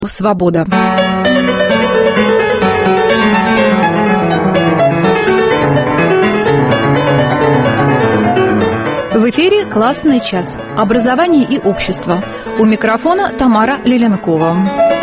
Свобода. В эфире «Классный час». Образование и общество. У микрофона Тамара Леленкова.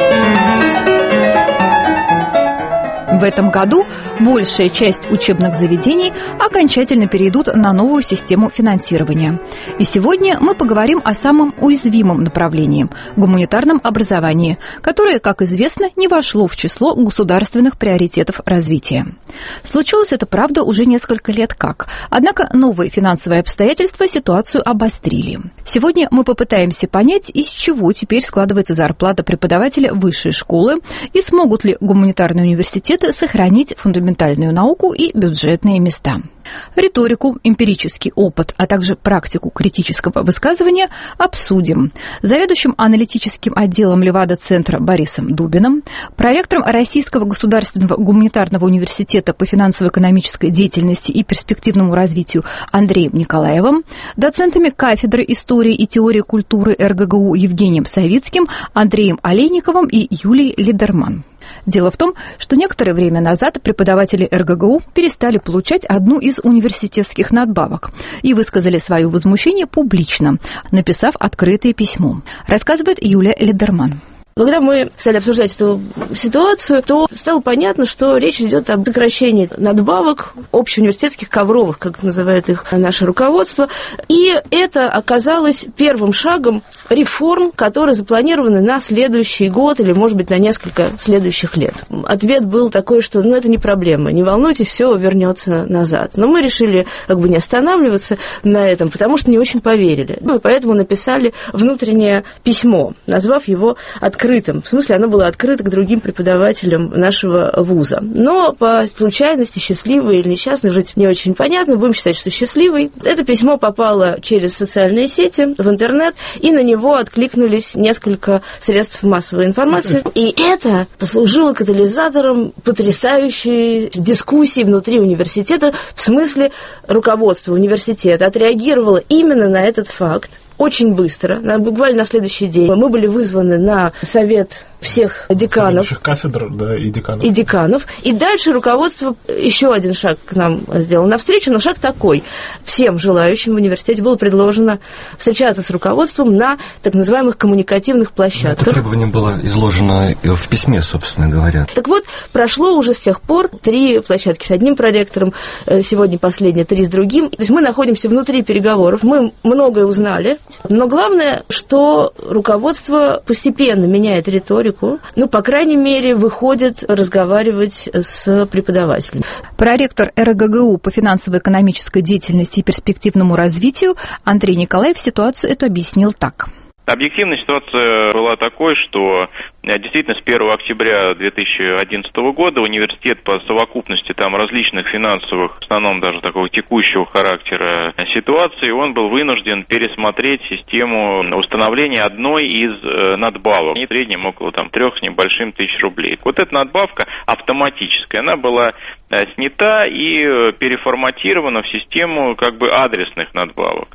В этом году большая часть учебных заведений окончательно перейдут на новую систему финансирования. И сегодня мы поговорим о самом уязвимом направлении – гуманитарном образовании, которое, как известно, не вошло в число государственных приоритетов развития. Случилось это, правда, уже несколько лет как. Однако новые финансовые обстоятельства ситуацию обострили. Сегодня мы попытаемся понять, из чего теперь складывается зарплата преподавателя высшей школы и смогут ли гуманитарные университеты сохранить фундаментальную науку и бюджетные места. Риторику, эмпирический опыт, а также практику критического высказывания обсудим. Заведующим аналитическим отделом Левада-центра Борисом Дубиным, проректором Российского государственного гуманитарного университета по финансово-экономической деятельности и перспективному развитию Андреем Николаевым, доцентами кафедры истории и теории культуры РГГУ Евгением Савицким, Андреем Олейниковым и Юлией Лидерман. Дело в том, что некоторое время назад преподаватели РГГУ перестали получать одну из университетских надбавок и высказали свое возмущение публично, написав открытое письмо. Рассказывает Юлия Лидерман. Когда мы стали обсуждать эту ситуацию, то стало понятно, что речь идет об сокращении надбавок общеуниверситетских ковровых, как называет их наше руководство. И это оказалось первым шагом реформ, которые запланированы на следующий год или, может быть, на несколько следующих лет. Ответ был такой, что это не проблема, не волнуйтесь, все вернется назад. Но мы решили не останавливаться на этом, потому что не очень поверили. И поэтому написали внутреннее письмо, назвав его открытым. В смысле, оно было открыто к другим преподавателям нашего вуза. Но по случайности, счастливой или несчастной, уже не очень понятно, будем считать, что счастливой. Это письмо попало через социальные сети в интернет, и на него откликнулись несколько средств массовой информации. И это послужило катализатором потрясающей дискуссии внутри университета, в смысле руководство университета отреагировало именно на этот факт. Очень быстро, буквально на следующий день, мы были вызваны на совет всех деканов. Кафедр, да, и деканов. И деканов. И дальше руководство еще один шаг к нам сделало навстречу, но шаг такой. Всем желающим в университете было предложено встречаться с руководством на так называемых коммуникативных площадках. Это требование было изложено в письме, собственно говоря. Так вот, прошло уже с тех пор 3 площадки с одним проректором, сегодня последние 3 с другим. То есть мы находимся внутри переговоров, мы многое узнали, но главное, что руководство постепенно меняет риторику, по крайней мере, выходит разговаривать с преподавателями. Проректор РГГУ по финансово-экономической деятельности и перспективному развитию Андрей Николаев ситуацию эту объяснил так. Объективная ситуация была такой, что действительно с 1 октября 2011 года университет по совокупности различных финансовых, в основном даже такого текущего характера ситуации, он был вынужден пересмотреть систему установления одной из надбавок. В среднем около 3 с небольшим тысяч рублей. Вот эта надбавка автоматическая, она была снята и переформатирована в систему адресных надбавок.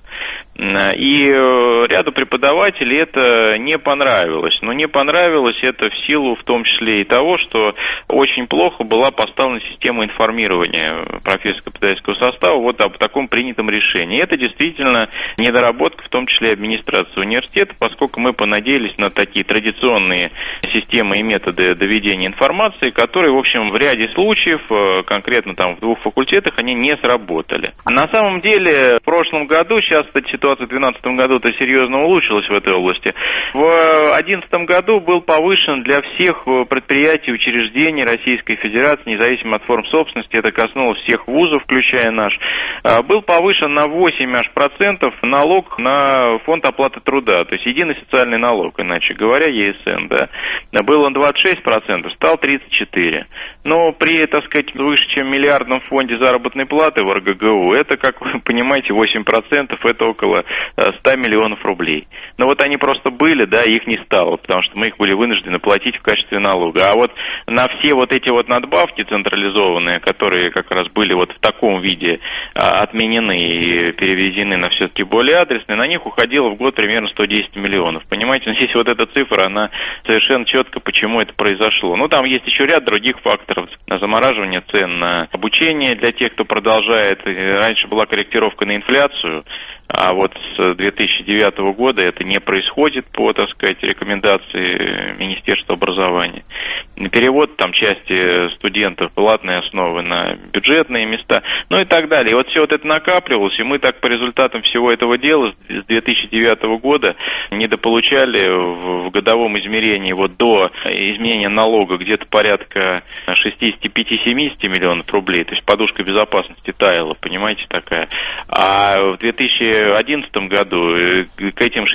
И ряду преподавателей это не понравилось. Но не понравилось это в силу в том числе и того, что очень плохо была поставлена система информирования профессорско-преподавательского состава об таком принятом решении. Это действительно недоработка, в том числе и администрации университета, поскольку мы понадеялись на такие традиционные системы и методы доведения информации, которые, в общем, в ряде случаев, конкретно в 2 факультетах, они не сработали. На самом деле, в прошлом году, сейчас, кстати, ситуация в 2012 году-то серьезно улучшилась в этой области. В 2011 году был повышен для всех предприятий и учреждений Российской Федерации, независимо от форм собственности, это коснулось всех вузов, включая наш, был повышен на 8% налог на фонд оплаты труда, то есть единый социальный налог, иначе говоря, ЕСН, да. Был он 26%, стал 34%. Но при, выше, чем миллиардном фонде заработной платы в РГГУ, это, как вы понимаете, 8%, это около около 100 миллионов рублей. Но вот они просто были, да, их не стало, потому что мы их были вынуждены платить в качестве налога. А вот на все вот эти вот надбавки централизованные, которые как раз были вот в таком виде отменены и переведены на все-таки более адресные, на них уходило в год примерно 110 миллионов. Понимаете, но здесь вот эта цифра, она совершенно четко, почему это произошло. Ну, там есть еще ряд других факторов. Замораживание цен на обучение для тех, кто продолжает. Раньше была корректировка на инфляцию, а вот с 2009 года это не происходит по, так сказать, рекомендации Министерства образования. Перевод там части студентов платной основы на бюджетные места, ну и так далее. И вот все вот это накапливалось, и мы так по результатам всего этого дела с 2009 года недополучали в годовом измерении вот до изменения налога где-то порядка 65-70 миллионов рублей, то есть подушка безопасности таяла, понимаете, такая. А в 2011 году к этим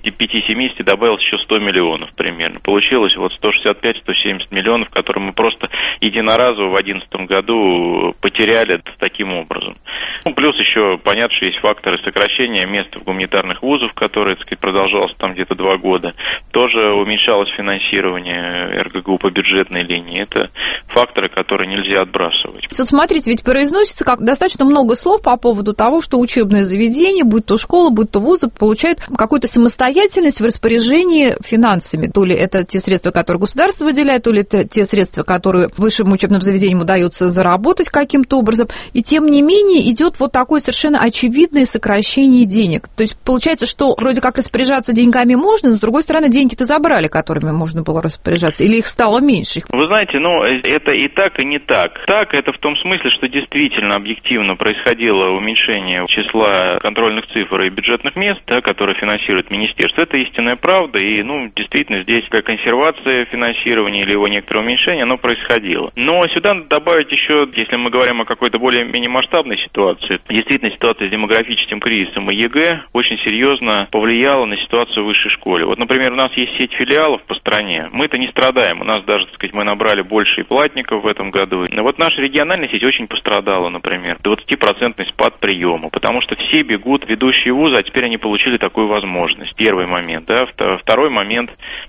65-70 добавилось еще 100 миллионов примерно. Получилось вот 165-170 миллионов, которые мы просто единоразово в 2011 году потеряли таким образом. Ну, плюс еще понятно, что есть факторы сокращения мест в гуманитарных вузах, которые, так сказать, продолжалось там где-то 2 года. Тоже уменьшалось финансирование РГГУ по бюджетной линии. Это факторы, которые нельзя отбрасывать. Вот смотрите, ведь произносится как достаточно много слов по поводу того, что учебное заведение, будь то школа, будь то вузы, получают какую-то самостоятельность в распоряжении финансами. То ли это те средства, которые государство выделяет, то ли это те средства, которые высшим учебным заведениям удается заработать каким-то образом. И тем не менее идет вот такое совершенно очевидное сокращение денег. То есть получается, что вроде как распоряжаться деньгами можно, но с другой стороны деньги-то забрали, которыми можно было распоряжаться, или их стало меньше? Вы знаете, ну это и так, и не так. Так, это в том смысле, что действительно объективно происходило уменьшение числа контрольных цифр и бюджетных мест, да, которые финансирует министерство. Это истинная правда, и, ну, действительно, здесь консервация финансирования или его некоторое уменьшение, оно происходило. Но сюда надо добавить еще, если мы говорим о какой-то более-менее масштабной ситуации, действительно ситуация с демографическим кризисом и ЕГЭ очень серьезно повлияла на ситуацию в высшей школе. Вот, например, у нас есть сеть филиалов по стране, мы-то не страдаем, у нас даже, так сказать, мы набрали больше и платников в этом году. Но вот наша региональная сеть очень пострадала, например, 20% спад приема, потому что все бегут в ведущие вузы, а теперь они получили такую возможность. Первый момент, да. Второй момент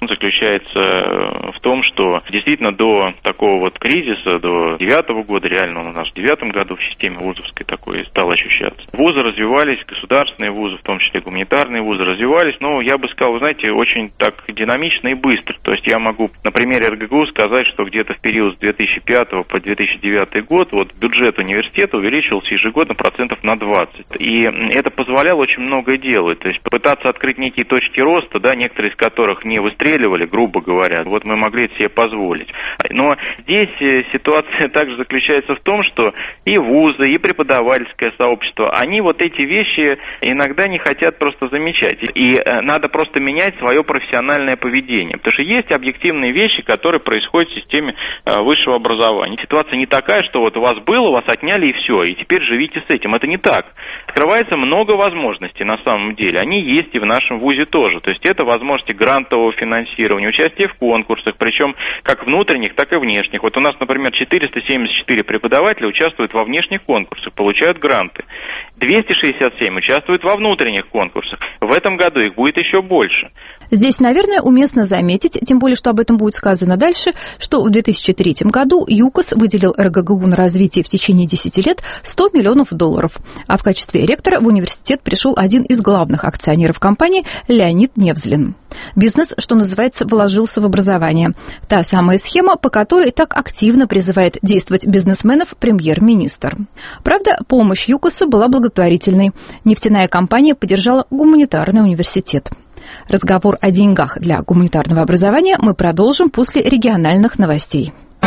заключается в том, что действительно до такого вот кризиса, до 2009 года, реально он у нас в 2009 году в системе вузовской такой стал ощущаться. Вузы развивались, государственные вузы, в том числе гуманитарные вузы развивались, но я бы сказал, вы знаете, очень так динамично и быстро. То есть я могу на примере РГГУ сказать, что где-то в период с 2005 по 2009 год вот бюджет университета увеличивался ежегодно процентов на 20. И это позволяло очень многое делать. То есть пытаться открыть некие точки роста, да, некоторые из которых не выстреливали, грубо говоря, вот мы могли это себе позволить. Но здесь ситуация также заключается в том, что и вузы, и преподавательское сообщество, они вот эти вещи иногда не хотят просто замечать. И надо просто менять свое профессиональное поведение. Потому что есть объективные вещи, которые происходят в системе высшего образования. Ситуация не такая, что вот у вас было, вас отняли и все, и теперь живите с этим. Это не так. Открывается много возможностей на самом деле. Они есть и в нашем вузе тоже. То есть это возможности грантового финансирования, участия в конкурсах, причем как внутренних, так и внешних. Вот у нас, например, 474 преподавателя участвуют во внешних конкурсах, получают гранты. 267 участвуют во внутренних конкурсах. В этом году их будет еще больше. Здесь, наверное, уместно заметить, тем более, что об этом будет сказано дальше, что в 2003 году ЮКОС выделил РГГУ на развитие в течение 10 лет $100 миллионов. А в качестве ректора в университет пришел один из главных акционеров компании Леонид Невзлин. Бизнес, что называется, вложился в образование. Та самая схема, по которой так активно призывает действовать бизнесменов премьер-министр. Правда, помощь ЮКОСа была благотворительной. Нефтяная компания поддержала гуманитарный университет. Разговор о деньгах для гуманитарного образования мы продолжим после региональных новостей.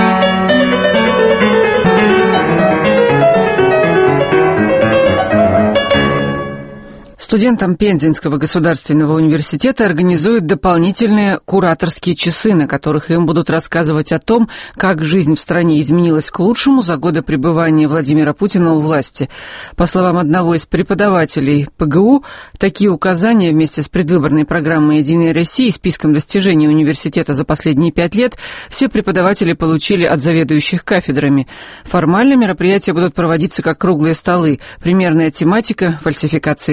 Студентам Пензенского государственного университета организуют дополнительные кураторские часы, на которых им будут рассказывать о том, как жизнь в стране изменилась к лучшему за годы пребывания Владимира Путина у власти. По словам одного из преподавателей ПГУ, такие указания вместе с предвыборной программой «Единой России» и списком достижений университета за последние 5 лет все преподаватели получили от заведующих кафедрами. Формально мероприятия будут проводиться как круглые столы, примерная тематика, фальсификация истории,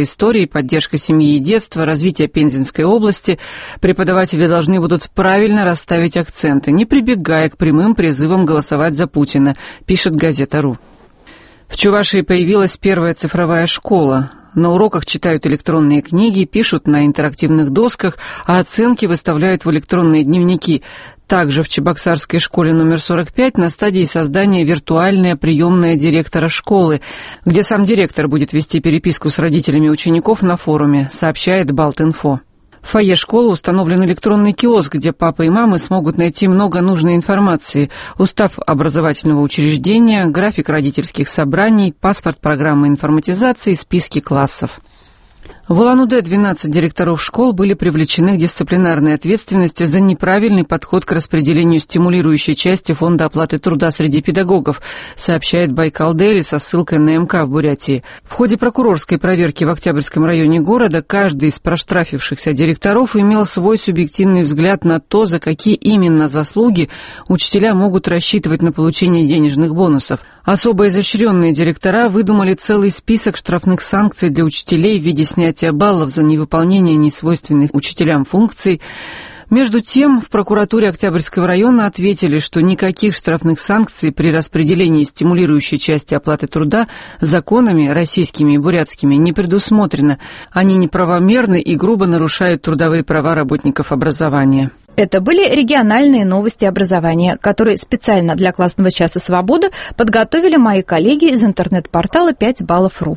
критерий, поддержка семьи и детства, развитие Пензенской области. Преподаватели должны будут правильно расставить акценты, не прибегая к прямым призывам голосовать за Путина, пишет газета.ру. В Чувашии появилась первая цифровая школа. На уроках читают электронные книги, пишут на интерактивных досках, а оценки выставляют в электронные дневники. Также в Чебоксарской школе номер 45 на стадии создания виртуальная приемная директора школы, где сам директор будет вести переписку с родителями учеников на форуме, сообщает Балт.Инфо. В фойе школы установлен электронный киоск, где папы и мамы смогут найти много нужной информации: устав образовательного учреждения, график родительских собраний, паспорт программы информатизации, списки классов. В Улан-Удэ 12 директоров школ были привлечены к дисциплинарной ответственности за неправильный подход к распределению стимулирующей части фонда оплаты труда среди педагогов, сообщает Байкал Дейли со ссылкой на МК в Бурятии. В ходе прокурорской проверки в Октябрьском районе города каждый из проштрафившихся директоров имел свой субъективный взгляд на то, за какие именно заслуги учителя могут рассчитывать на получение денежных бонусов. Особо изощренные директора выдумали целый список штрафных санкций для учителей в виде снятия баллов за невыполнение несвойственных учителям функций. Между тем, в прокуратуре Октябрьского района ответили, что никаких штрафных санкций при распределении стимулирующей части оплаты труда законами российскими и бурятскими не предусмотрено. Они неправомерны и грубо нарушают трудовые права работников образования. Это были региональные новости образования, которые специально для классного часа «Свобода» подготовили мои коллеги из интернет-портала 5баллов.ру.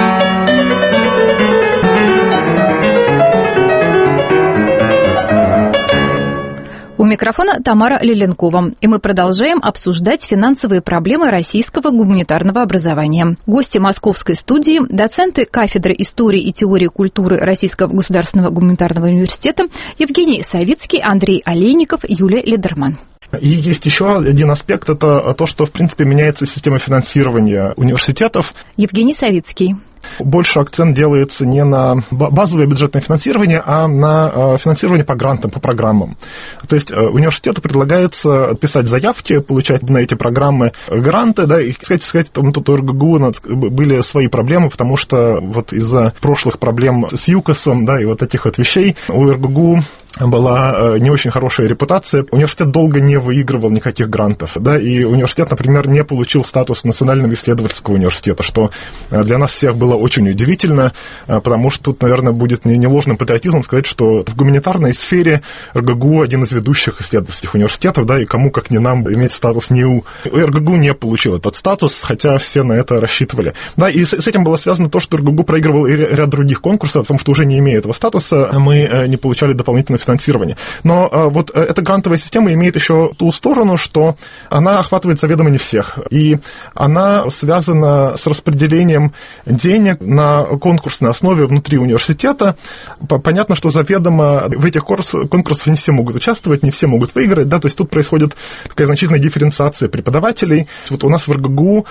У микрофона Тамара Лиленкова, и мы продолжаем обсуждать финансовые проблемы российского гуманитарного образования. Гости московской студии, доценты кафедры истории и теории культуры Российского государственного гуманитарного университета Евгений Савицкий, Андрей Олейников, Юлия Лидерман. И есть еще один аспект, это то, что, в принципе, меняется система финансирования университетов. Евгений Савицкий. Больше акцент делается не на базовое бюджетное финансирование, а на финансирование по грантам, по программам. То есть университету предлагается писать заявки, получать на эти программы гранты, да, и, сказать, тут у РГГУ были свои проблемы, потому что вот из-за прошлых проблем с ЮКОСом, да, и вот этих вот вещей у РГГУ была не очень хорошая репутация. Университет долго не выигрывал никаких грантов, да, и университет, например, не получил статус национального исследовательского университета, что для нас всех было очень удивительно, потому что тут, наверное, будет не ложным патриотизмом сказать, что в гуманитарной сфере РГГУ один из ведущих исследовательских университетов, да, и кому, как не нам, иметь статус НИУ. РГГУ не получил этот статус, хотя все на это рассчитывали. Да, и с этим было связано то, что РГГУ проигрывал ряд других конкурсов, потому что уже не имея этого статуса, мы не получали дополнительное финансирование. Но вот эта грантовая система имеет еще ту сторону, что она охватывает заведомо не всех, и она связана с распределением денег на конкурсной основе внутри университета. Понятно, что заведомо в этих конкурсах не все могут участвовать, не все могут выиграть, да, то есть тут происходит такая значительная дифференциация преподавателей. Вот у нас в РГГУ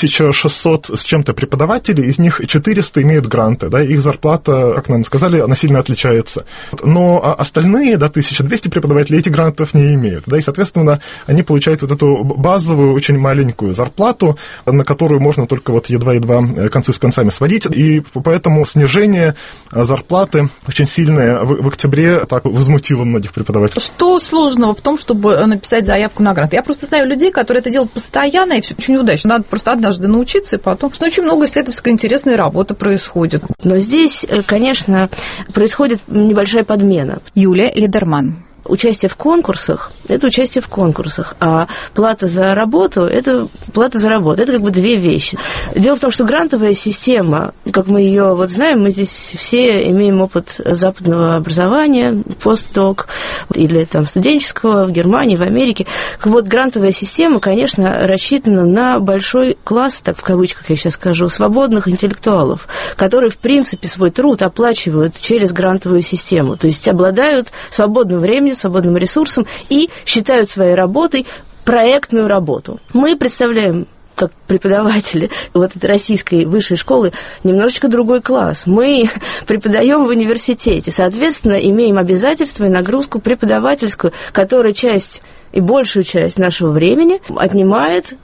1600 с чем-то преподавателей, из них 400 имеют гранты, да, их зарплата, как нам сказали, она сильно отличается. Но остальные, да, 1200 преподавателей эти грантов не имеют, да, и, соответственно, они получают вот эту базовую, очень маленькую зарплату, на которую можно только вот едва-едва концы с концами сводить, и поэтому снижение зарплаты очень сильное в октябре так возмутило многих преподавателей. Что сложного в том, чтобы написать заявку на грант? Я просто знаю людей, которые это делают постоянно и все очень удачно. Надо просто однажды научиться, и потом очень много исследовательской интересной работы происходит. Но здесь, конечно, происходит небольшая подмена. Юлия Лидерман. Участие в конкурсах – это участие в конкурсах, а плата за работу – это плата за работу. Это как бы две вещи. Дело в том, что грантовая система, как мы ее вот знаем, мы здесь все имеем опыт западного образования, постдок или там студенческого в Германии, в Америке. Вот грантовая система, конечно, рассчитана на большой класс, так в кавычках я сейчас скажу, свободных интеллектуалов, которые, в принципе, свой труд оплачивают через грантовую систему, то есть обладают свободным временем, свободным ресурсом и считают своей работой проектную работу. Мы представляем, как преподаватели вот этой российской высшей школы, немножечко другой класс. Мы преподаем в университете, соответственно, имеем обязательства и нагрузку преподавательскую, которая часть и большую часть нашего времени отнимает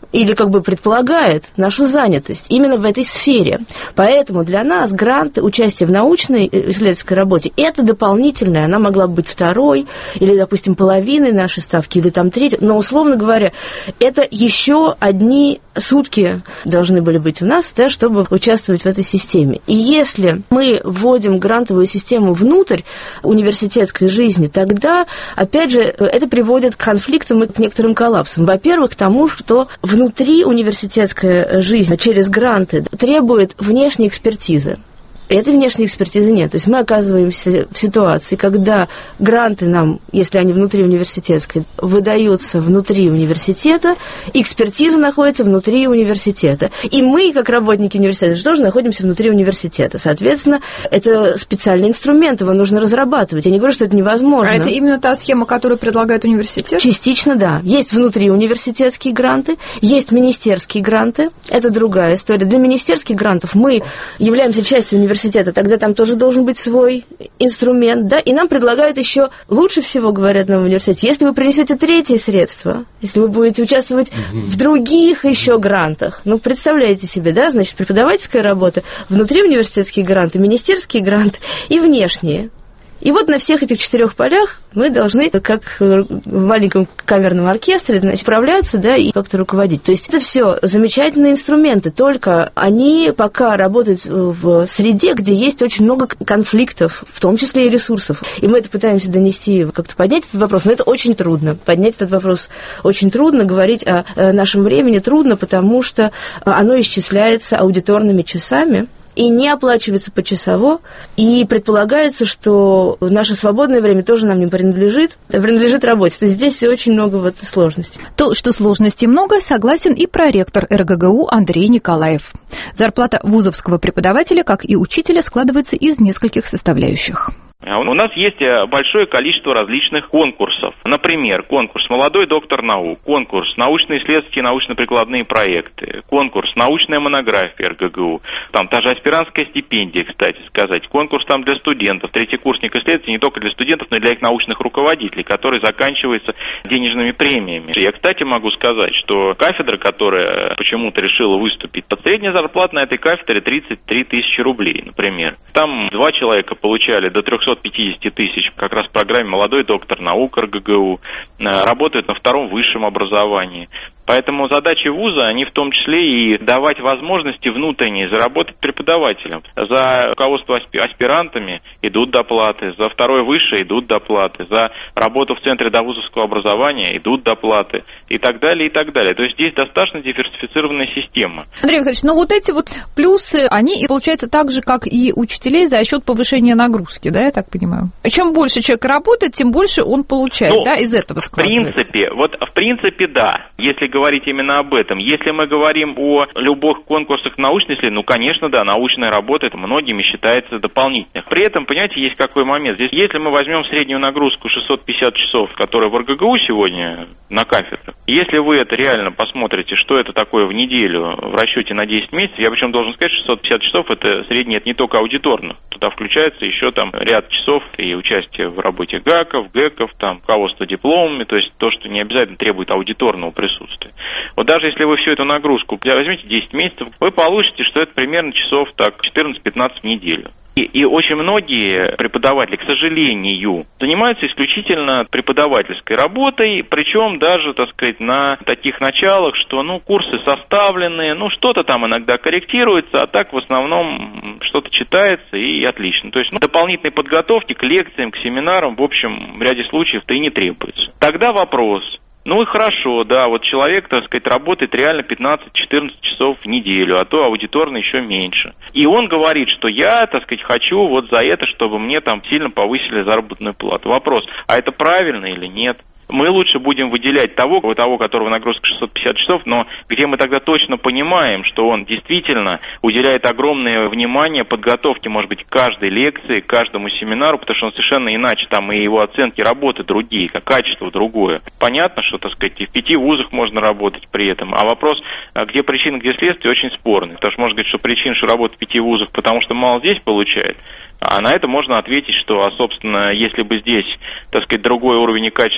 или как бы предполагает нашу занятость именно в этой сфере. Поэтому для нас гранты, участие в научной исследовательской работе, это дополнительное, она могла бы быть второй, или, допустим, половиной нашей ставки, или там третьей, но, условно говоря, это еще одни сутки должны были быть у нас, да, чтобы участвовать в этой системе. И если мы вводим грантовую систему внутрь университетской жизни, тогда, опять же, это приводит к конфликтам и к некоторым коллапсам. Во-первых, к тому, что внутри университетская жизнь через гранты требует внешней экспертизы. Этой внешней экспертизы нет. То есть мы оказываемся в ситуации, когда гранты нам, если они внутри университетской, выдаются внутри университета, экспертиза находится внутри университета. И мы, как работники университета, тоже находимся внутри университета. Соответственно, это специальный инструмент, его нужно разрабатывать. Я не говорю, что это невозможно. А это именно та схема, которую предлагает университет? Частично, да. Есть внутриуниверситетские гранты, есть министерские гранты. Это другая история. Для министерских грантов мы являемся частью университета, тогда там тоже должен быть свой инструмент, да, и нам предлагают еще лучше всего, говорят нам в университете, если вы принесете третье средство, если вы будете участвовать в других еще грантах. Ну, представляете себе, да, значит, преподавательская работа, внутриуниверситетские гранты, министерские гранты и внешние. И вот на всех этих 4 полях мы должны, как в маленьком камерном оркестре, значит, справляться, да, и как-то руководить. То есть это все замечательные инструменты, только они пока работают в среде, где есть очень много конфликтов, в том числе и ресурсов. И мы это пытаемся донести, как-то поднять этот вопрос, но это очень трудно. Поднять этот вопрос очень трудно, говорить о нашем времени трудно, потому что оно исчисляется аудиторными часами, и не оплачивается почасово, и предполагается, что наше свободное время тоже нам не принадлежит, а принадлежит работе. То есть здесь очень много вот сложностей. То, что сложностей много, согласен и проректор РГГУ Андрей Николаев. Зарплата вузовского преподавателя, как и учителя, складывается из нескольких составляющих. У нас есть большое количество различных конкурсов. Например, конкурс «Молодой доктор наук», конкурс «Научно-исследовательские и научно-прикладные проекты», конкурс «Научная монография РГГУ», там та же аспирантская стипендия, кстати сказать, конкурс там для студентов, третьекурсник исследователей, не только для студентов, но и для их научных руководителей, который заканчивается денежными премиями. Я, кстати, могу сказать, что кафедра, которая почему-то решила выступить, средняя зарплата на этой кафедре 33 тысячи рублей, например. Там 2 человека получали до 350 тысяч, как раз в программе «Молодой доктор наук» РГГУ, работают на 2-м высшем образовании. Поэтому задачи вуза, они в том числе и давать возможности внутренние заработать преподавателям. За руководство аспирантами идут доплаты, за 2-е высшее идут доплаты, за работу в центре довузовского образования идут доплаты и так далее, и так далее. То есть здесь достаточно диверсифицированная система. Андрей Викторович, ну вот эти вот плюсы, они, получается, так же, как и учителей за счет повышения нагрузки, да, я так понимаю? Чем больше человек работает, тем больше он получает, да, из этого складывается. В принципе, да, если говорить именно об этом. Если мы говорим о любых конкурсах научной исследования, ну, конечно, да, научная работа, это многими считается дополнительной. При этом, понимаете, есть какой момент. Здесь, если мы возьмем среднюю нагрузку 650 часов, которая в РГГУ сегодня на кафедрах, если вы это реально посмотрите, что это такое в неделю в расчете на 10 месяцев, я причем должен сказать, что 650 часов это средний, это не только аудиторных. Туда включается еще там ряд часов и участие в работе ГАКов, ГЭКов, там, руководство дипломами, то есть то, что не обязательно требует аудиторного присутствия. Вот даже если вы всю эту нагрузку возьмете 10 месяцев, вы получите, что это примерно часов так 14-15 в неделю. И очень многие преподаватели, к сожалению, занимаются исключительно преподавательской работой, причем даже, так сказать, на таких началах, что, ну, курсы составлены, ну, что-то там иногда корректируется, а так в основном что-то читается и отлично. То есть, ну, дополнительной подготовки к лекциям, к семинарам, в общем, в ряде случаев-то и не требуется. Тогда вопрос. Ну и хорошо, да, вот человек, так сказать, работает реально 15-14 часов в неделю, а то аудиторно еще меньше. И он говорит, что я, так сказать, хочу вот за это, чтобы мне там сильно повысили заработную плату. Вопрос, а это правильно или нет? Мы лучше будем выделять того, которого нагрузка 650 часов, но где мы тогда точно понимаем, что он действительно уделяет огромное внимание подготовке, может быть, каждой лекции, каждому семинару, потому что он совершенно иначе, там и его оценки работы другие, как качество другое. Понятно, что, так сказать, и в 5 вузах можно работать при этом, а вопрос, где причина, где следствие, очень спорный, потому что можно говорить, что причина, что работает в 5 вузах, потому что мало здесь получает. А на это можно ответить, что, собственно, если бы здесь, так сказать, другой уровень и качество работы,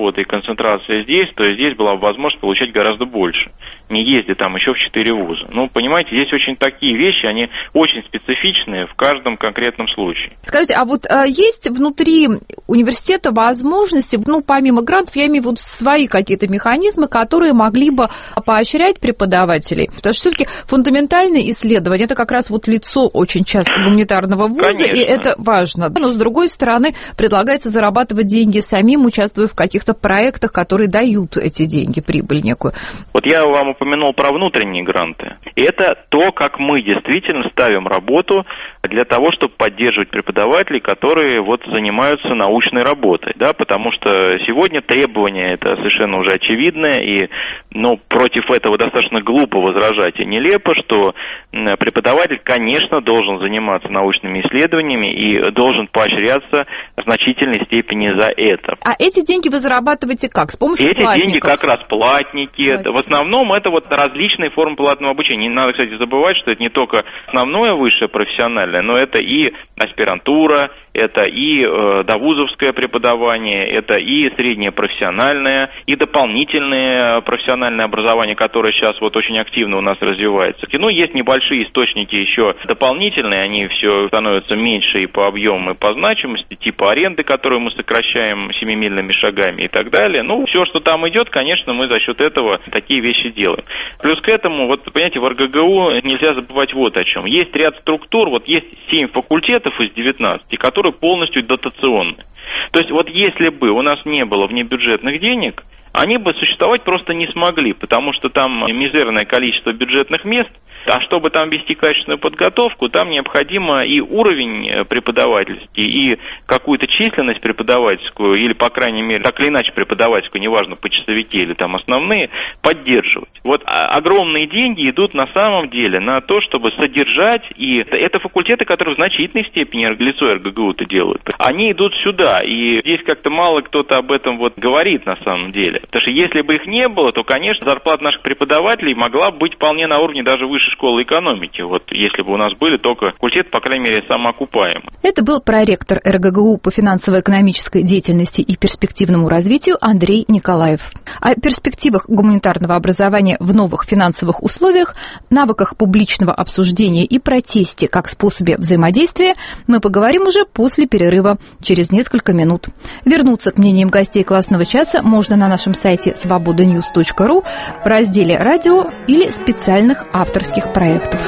работа и концентрация здесь, то здесь была возможность получать гораздо больше, не ездя там еще в 4 вуза. Ну, понимаете, здесь очень такие вещи, они очень специфичные в каждом конкретном случае. Скажите, а вот есть внутри университета возможности, ну, помимо грантов, я имею в виду свои какие-то механизмы, которые могли бы поощрять преподавателей? Потому что все-таки фундаментальные исследования – это как раз вот лицо очень часто гуманитарного вуза, конечно. И это важно. Но, с другой стороны, предлагается зарабатывать деньги самим, участвуя в каких-то проектах, которые дают эти деньги, прибыль некую. Вот я вам упомянул про внутренние гранты. И это то, как мы действительно ставим работу для того, чтобы поддерживать преподавателей, которые вот занимаются научной работой, да, потому что сегодня требования это совершенно уже очевидное, и, ну, против этого достаточно глупо возражать и нелепо, что преподаватель, конечно, должен заниматься научными исследованиями и должен поощряться в значительной степени за это. А эти деньги вы зарабатываете как? С помощью платников? Эти деньги как раз платники. В основном это вот различные формы платного обучения. Не надо, кстати, забывать, что это не только основное высшее профессиональное, но это и аспирантура, это и довузовское преподавание, это и среднее профессиональное, и дополнительное профессиональное образование, которое сейчас вот очень активно у нас развивается. Ну, есть небольшие источники еще дополнительные, они все становятся меньше и по объему, и по значимости, типа аренды, которую мы сокращаем семимильными шагами и так далее. Ну, все, что там идет, конечно, мы за счет этого такие вещи делаем. Плюс к этому, вот, понимаете, в РГГУ нельзя забывать вот о чем. Есть ряд структур, вот есть 7 факультетов из 19, которые полностью дотационны. То есть вот если бы у нас не было внебюджетных денег, они бы существовать просто не смогли, потому что там мизерное количество бюджетных мест, а чтобы там вести качественную подготовку, там необходимо и уровень преподавательский, и какую-то численность преподавательскую, или, по крайней мере, так или иначе преподавательскую, неважно, почасовики или там основные, поддерживать. Вот огромные деньги идут на самом деле на то, чтобы содержать, и это факультеты, которые в значительной степени лицо РГГУ-то делают. Они идут сюда, и здесь как-то мало кто-то об этом вот говорит на самом деле. Потому что если бы их не было, то, конечно, зарплата наших преподавателей могла быть вполне на уровне даже высшей школы экономики. Вот если бы у нас были только факультеты, по крайней мере, самоокупаемые. Это был проректор РГГУ по финансово-экономической деятельности и перспективному развитию Андрей Николаев. О перспективах гуманитарного образования в новых финансовых условиях, навыках публичного обсуждения и протесте как способе взаимодействия мы поговорим уже после перерыва, через несколько минут. Вернуться к мнениям гостей классного часа можно на нашем сайте svobodanews.ru в разделе «Радио» или специальных авторских проектов.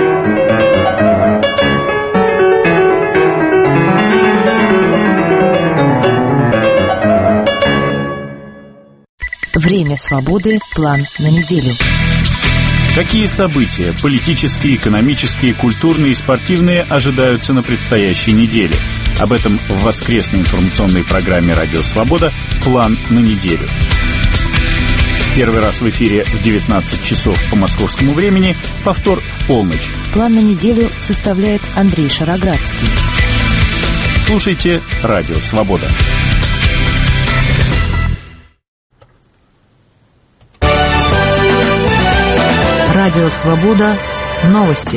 Время свободы. План на неделю. Какие события – политические, экономические, культурные и спортивные – ожидаются на предстоящей неделе? Об этом в воскресной информационной программе «Радио Свобода» «План на неделю». Первый раз в эфире в 19 часов по московскому времени, повтор в полночь. План на неделю составляет Андрей Шароградский. Слушайте «Радио Свобода». Радио Свобода. Новости.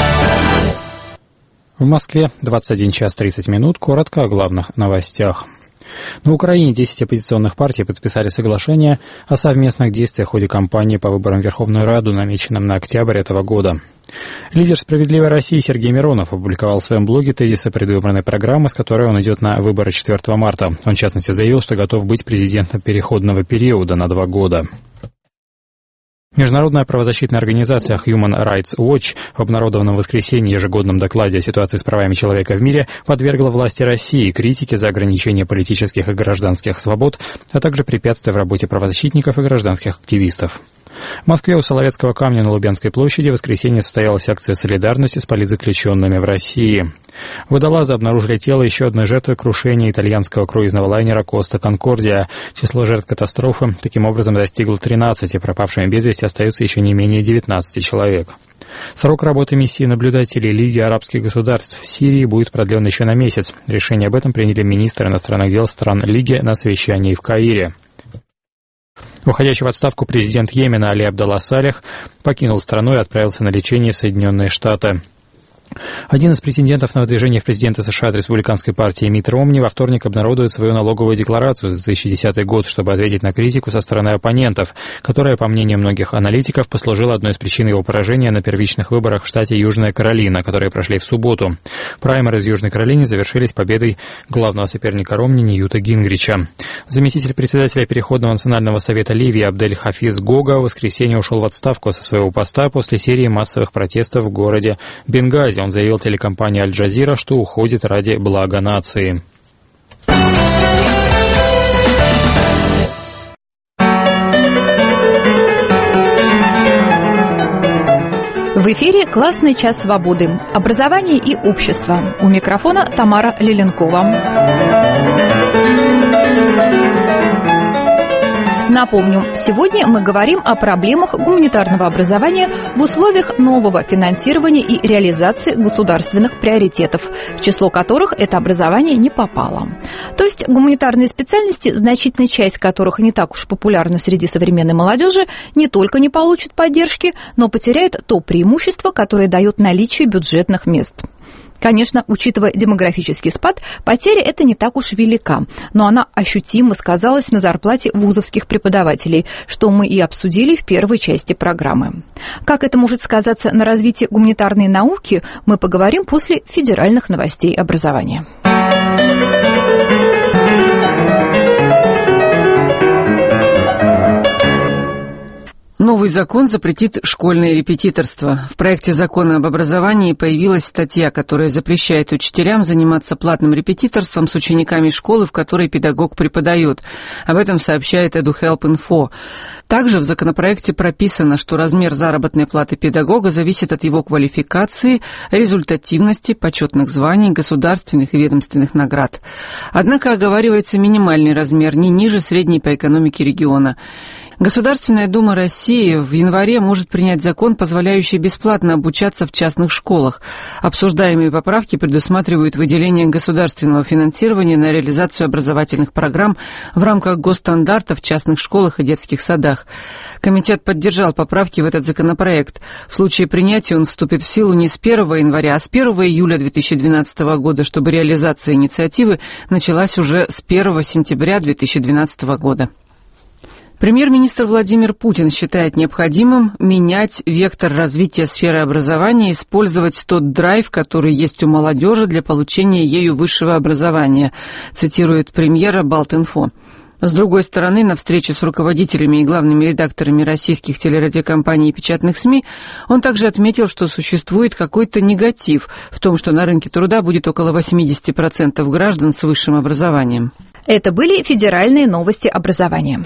В Москве 21 час 30 минут. Коротко о главных новостях. На Украине 10 оппозиционных партий подписали соглашение о совместных действиях в ходе кампании по выборам в Верховную Раду, намеченным на октябрь этого года. Лидер «Справедливой России» Сергей Миронов опубликовал в своем блоге тезисы предвыборной программы, с которой он идет на выборы 4 марта. Он, в частности, заявил, что готов быть президентом переходного периода на 2 года. Международная правозащитная организация Human Rights Watch в обнародованном в воскресенье ежегодном докладе о ситуации с правами человека в мире подвергла власти России критике за ограничение политических и гражданских свобод, а также препятствия в работе правозащитников и гражданских активистов. В Москве у Соловецкого камня на Лубянской площади в воскресенье состоялась акция солидарности с политзаключенными в России. Водолазы обнаружили тело еще одной жертвы крушения итальянского круизного лайнера «Коста Конкордия». Число жертв катастрофы таким образом достигло 13, и пропавшими без вести остаются еще не менее 19 человек. Срок работы миссии наблюдателей Лиги арабских государств в Сирии будет продлен еще на месяц. Решение об этом приняли министры иностранных дел стран Лиги на совещании в Каире. Уходящий в отставку президент Йемена Али Абдалла Салех покинул страну и отправился на лечение в Соединенные Штаты. Один из претендентов на выдвижение в президенты США от республиканской партии Митт Ромни во вторник обнародует свою налоговую декларацию за 2010 год, чтобы ответить на критику со стороны оппонентов, которая, по мнению многих аналитиков, послужила одной из причин его поражения на первичных выборах в штате Южная Каролина, которые прошли в субботу. Праймеры в Южной Каролине завершились победой главного соперника Ромни Ньюта Гингрича. Заместитель председателя Переходного национального совета Ливии Абдель Хафиз Гога в воскресенье ушел в отставку со своего поста после серии массовых протестов в городе Бенгази. Он заявил телекомпании «Аль-Джазира», что уходит ради блага нации. В эфире «Классный час свободы». Образование и общество. У микрофона Тамара Лиленкова. Напомню, сегодня мы говорим о проблемах гуманитарного образования в условиях нового финансирования и реализации государственных приоритетов, в число которых это образование не попало. То есть гуманитарные специальности, значительная часть которых не так уж популярна среди современной молодежи, не только не получат поддержки, но потеряют то преимущество, которое дает наличие бюджетных мест. Конечно, учитывая демографический спад, потеря эта не так уж велика, но она ощутимо сказалась на зарплате вузовских преподавателей, что мы и обсудили в первой части программы. Как это может сказаться на развитии гуманитарной науки, мы поговорим после федеральных новостей образования. Новый закон запретит школьное репетиторство. В проекте закона об образовании появилась статья, которая запрещает учителям заниматься платным репетиторством с учениками школы, в которой педагог преподает. Об этом сообщает EduHelp.info. Также в законопроекте прописано, что размер заработной платы педагога зависит от его квалификации, результативности, почетных званий, государственных и ведомственных наград. Однако оговаривается минимальный размер, не ниже средней по экономике региона. Государственная дума России в январе может принять закон, позволяющий бесплатно обучаться в частных школах. Обсуждаемые поправки предусматривают выделение государственного финансирования на реализацию образовательных программ в рамках госстандартов в частных школах и детских садах. Комитет поддержал поправки в этот законопроект. В случае принятия он вступит в силу не с 1 января, а с 1 июля 2012 года, чтобы реализация инициативы началась уже с 1 сентября 2012 года. Премьер-министр Владимир Путин считает необходимым менять вектор развития сферы образования и использовать тот драйв, который есть у молодежи для получения ею высшего образования, цитирует премьера Балт.Инфо. С другой стороны, на встрече с руководителями и главными редакторами российских телерадиокомпаний и печатных СМИ он также отметил, что существует какой-то негатив в том, что на рынке труда будет около 80% граждан с высшим образованием. Это были федеральные новости образования.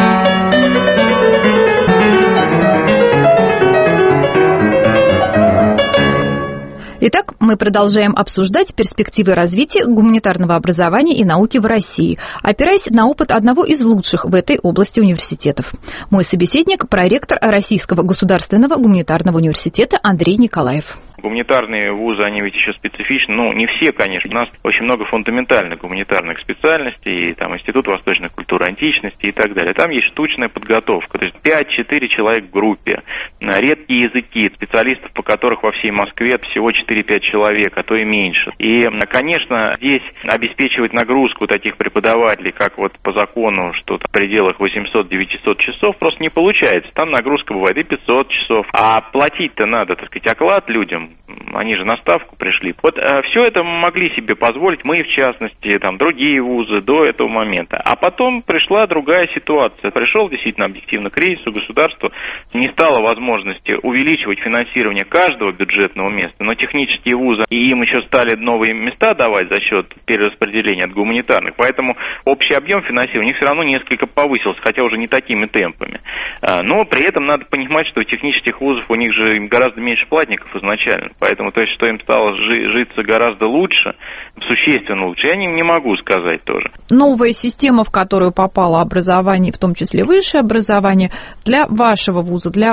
Итак, мы продолжаем обсуждать перспективы развития гуманитарного образования и науки в России, опираясь на опыт одного из лучших в этой области университетов. Мой собеседник – проректор Российского государственного гуманитарного университета Андрей Николаев. Гуманитарные вузы, они ведь еще специфичны, не все, конечно. У нас очень много фундаментальных гуманитарных специальностей, там Институт восточной культуры, античности и так далее. Там есть штучная подготовка, то есть 5-4 человек в группе, редкие языки, специалистов, по которых во всей Москве всего 4-5 человек, а то и меньше. И, конечно, здесь обеспечивать нагрузку таких преподавателей, как вот по закону, что в пределах 800-900 часов, просто не получается. Там нагрузка бывает и 500 часов, а платить-то надо, так сказать, оклад людям. Они же на ставку пришли. Вот все это мы могли себе позволить, мы в частности, там другие вузы до этого момента. А потом пришла другая ситуация. Пришел действительно объективно кризис, у государства не стало возможности увеличивать финансирование каждого бюджетного места, но технические вузы, и им еще стали новые места давать за счет перераспределения от гуманитарных. Поэтому общий объем финансирования у них все равно несколько повысился, хотя уже не такими темпами. Но при этом надо понимать, что у технических вузов у них же гораздо меньше платников изначально. Поэтому, то есть, что им стало житься гораздо лучше, существенно лучше, я не могу сказать тоже. Новая система, в которую попало образование, в том числе высшее образование, для вашего вуза, для гуманитарного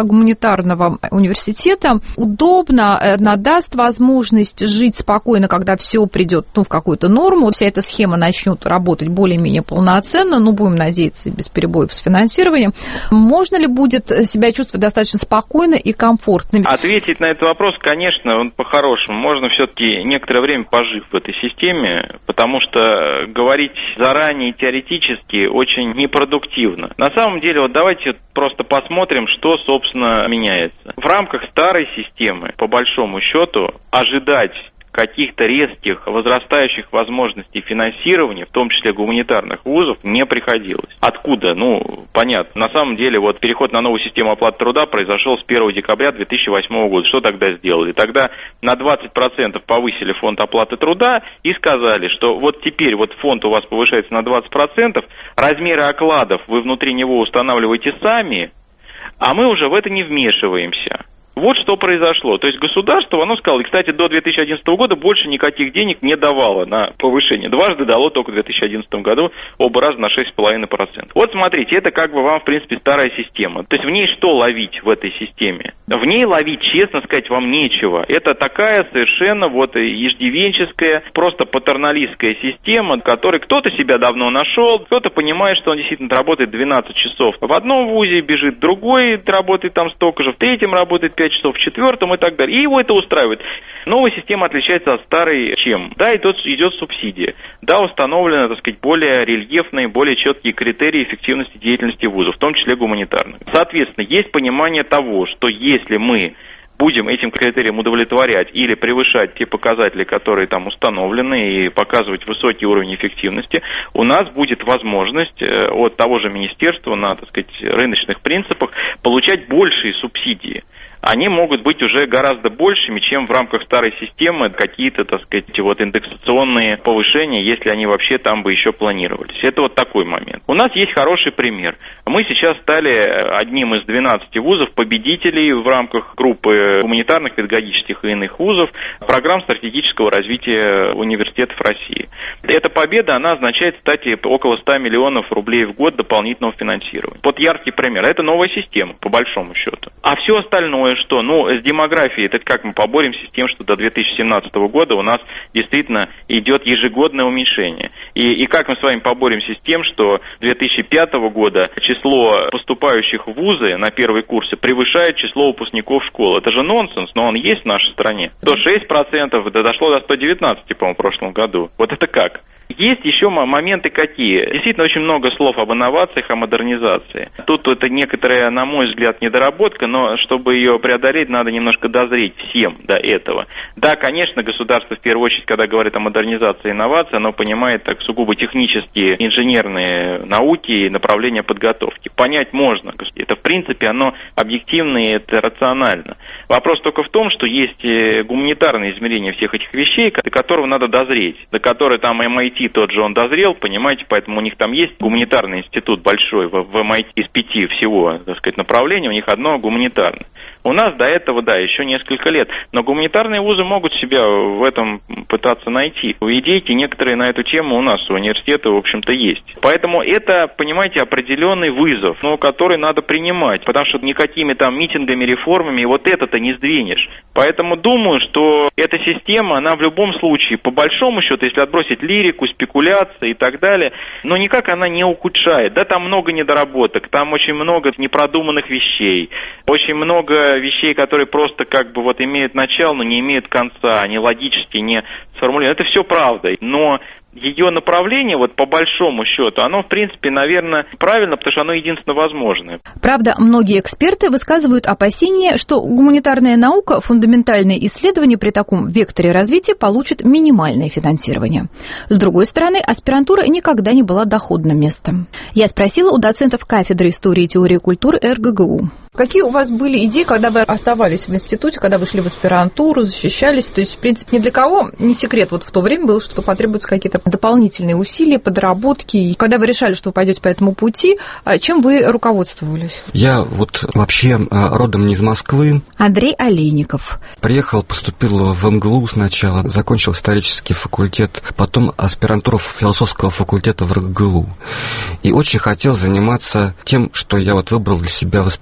гуманитарного университета удобно, надаст возможность жить спокойно, когда все придет в какую-то норму, вся эта схема начнет работать более-менее полноценно, будем надеяться, без перебоев с финансированием. Можно ли будет себя чувствовать достаточно спокойно и комфортно? Ответить на этот вопрос, конечно, по-хорошему. Можно все-таки некоторое время пожив в этой системе, потому что говорить заранее теоретически очень непродуктивно. На самом деле, давайте просто посмотрим, что, собственно, меняется. В рамках старой системы, по большому счету, ожидать каких-то резких возрастающих возможностей финансирования, в том числе гуманитарных вузов, не приходилось. Откуда? Понятно. На самом деле, переход на новую систему оплаты труда произошел с 1 декабря 2008 года. Что тогда сделали? Тогда на 20% повысили фонд оплаты труда и сказали, что теперь фонд у вас повышается на 20%, размеры окладов вы внутри него устанавливаете сами, а мы уже в это не вмешиваемся. Вот что произошло. То есть государство, оно сказало, и, кстати, до 2011 года больше никаких денег не давало на повышение. Дважды дало только в 2011 году, оба раза на 6,5%. Смотрите, это вам, в принципе, старая система. То есть в ней что ловить в этой системе? В ней ловить, честно сказать, вам нечего. Это такая совершенно иждивенческая, просто патерналистская система, в которой кто-то себя давно нашел, кто-то понимает, что он действительно работает 12 часов в одном вузе, бежит в другой, работает там столько же, в третьем работает 5 часов, в четвертом и так далее. И его это устраивает. Новая система отличается от старой чем? Да, идет субсидия. Да, установлены, более рельефные, более четкие критерии эффективности деятельности вузов, в том числе гуманитарных. Соответственно, есть понимание того, что если мы будем этим критериям удовлетворять или превышать те показатели, которые там установлены, и показывать высокий уровень эффективности, у нас будет возможность от того же министерства на, рыночных принципах получать большие субсидии. Они могут быть уже гораздо большими, чем в рамках старой системы какие-то, индексационные повышения, если они вообще там бы еще планировались. Это такой момент. У нас есть хороший пример. Мы сейчас стали одним из 12 вузов победителей в рамках группы гуманитарных, педагогических и иных вузов программ стратегического развития университетов России. Эта победа, она означает, кстати, около 100 миллионов рублей в год дополнительного финансирования. Яркий пример. Это новая система, по большому счету. А все остальное что? С демографией, это как мы поборемся с тем, что до 2017 года у нас действительно идет ежегодное уменьшение. И как мы с вами поборемся с тем, что с 2005 года число поступающих в вузы на первые курсы превышает число выпускников школ. Это же нонсенс, но он есть в нашей стране. 106%, дошло до 119, по-моему, в прошлом году. Это как? Есть еще моменты какие? Действительно, очень много слов об инновациях, о модернизации. Тут это некоторая, на мой взгляд, недоработка, но чтобы ее преодолеть, надо немножко дозреть всем до этого. Да, конечно, государство в первую очередь, когда говорит о модернизации и инновации, оно понимает сугубо технические, инженерные науки и направления подготовки. Понять можно. Это, в принципе, оно объективно и это рационально. Вопрос только в том, что есть гуманитарные измерения всех этих вещей, до которого надо дозреть, до которой там MIT тот же он дозрел, понимаете, поэтому у них там есть гуманитарный институт большой, в MIT из 5 всего, направлений, у них одно гуманитарное. У нас до этого, еще несколько лет. Но гуманитарные вузы могут себя в этом пытаться найти. Идейки некоторые на эту тему у нас, у университета, в общем-то, есть. Поэтому это, понимаете, определенный вызов, который надо принимать, потому что никакими там митингами, реформами это-то не сдвинешь. Поэтому думаю, что эта система, она в любом случае, по большому счету, если отбросить лирику, спекуляции и так далее, но никак она не ухудшает. Да, там много недоработок, там очень много непродуманных вещей, очень много вещей, которые просто имеют начало, но не имеют конца, они логически не сформулированы. Это все правда, но ее направление, по большому счету, оно, в принципе, наверное, правильно, потому что оно единственно возможное. Правда, многие эксперты высказывают опасения, что гуманитарная наука, фундаментальные исследования при таком векторе развития получат минимальное финансирование. С другой стороны, аспирантура никогда не была доходным местом. Я спросила у доцентов кафедры истории и теории культуры РГГУ. Какие у вас были идеи, когда вы оставались в институте, когда вы шли в аспирантуру, защищались? То есть, в принципе, ни для кого не секрет в то время было, что потребуются какие-то дополнительные усилия, подработки. И когда вы решали, что вы пойдете по этому пути, чем вы руководствовались? Я вообще родом не из Москвы. Андрей Олейников. Приехал, поступил в МГЛУ сначала, закончил исторический факультет, потом аспирантуру философского факультета в РГГУ. И очень хотел заниматься тем, что я выбрал для себя в аспирантуре.